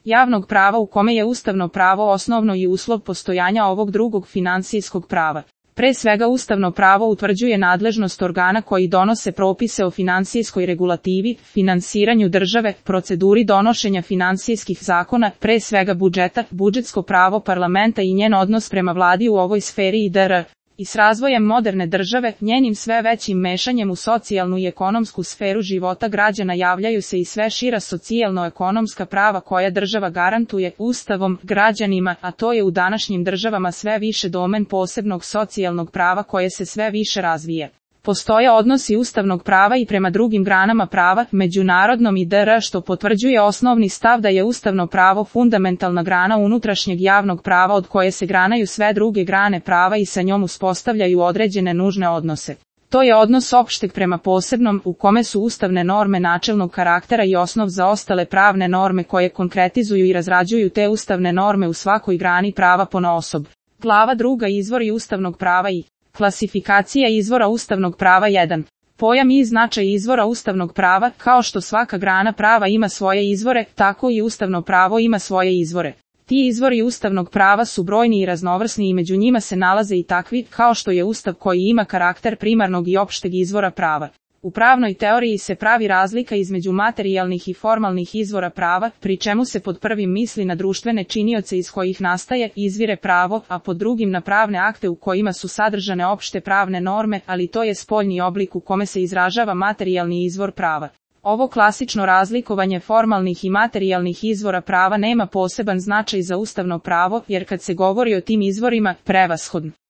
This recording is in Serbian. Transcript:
javnog prava u kome je ustavno pravo osnovno i uslov postojanja ovog drugog finansijskog prava. Pre svega ustavno pravo utvrđuje nadležnost organa koji donose propise o finansijskoj regulativi, finansiranju države, proceduri donošenja finansijskih zakona, pre svega budžeta, budžetsko pravo parlamenta i njen odnos prema vladi u ovoj sferi itd. I s razvojem moderne države, njenim sve većim mešanjem u socijalnu i ekonomsku sferu života građana javljaju se i sve šira socijalno-ekonomska prava koja država garantuje Ustavom građanima, a to je u današnjim državama sve više domen posebnog socijalnog prava koje se sve više razvije. Postoje odnosi ustavnog prava i prema drugim granama prava, međunarodnom itd. Što potvrđuje osnovni stav da je ustavno pravo fundamentalna grana unutrašnjeg javnog prava od koje se granaju sve druge grane prava i sa njom uspostavljaju određene nužne odnose. To je odnos opšteg prema posebnom, u kome su ustavne norme načelnog karaktera i osnov za ostale pravne norme koje konkretizuju i razrađuju te ustavne norme u svakoj grani prava ponaosob. Glava 2. Izvori ustavnog prava i klasifikacija izvora ustavnog prava 1. Pojam i značaj izvora ustavnog prava, kao što svaka grana prava ima svoje izvore, tako i ustavno pravo ima svoje izvore. Ti izvori ustavnog prava su brojni i raznovrsni i među njima se nalaze i takvi, kao što je Ustav koji ima karakter primarnog i opšteg izvora prava. U pravnoj teoriji se pravi razlika između materijalnih i formalnih izvora prava, pri čemu se pod prvim misli na društvene činioce iz kojih nastaje, izvire pravo, a pod drugim na pravne akte u kojima su sadržane opšte pravne norme, ali to je spoljni oblik u kome se izražava materijalni izvor prava. Ovo klasično razlikovanje formalnih i materijalnih izvora prava nema poseban značaj za ustavno pravo, jer kad se govori o tim izvorima, prevashodno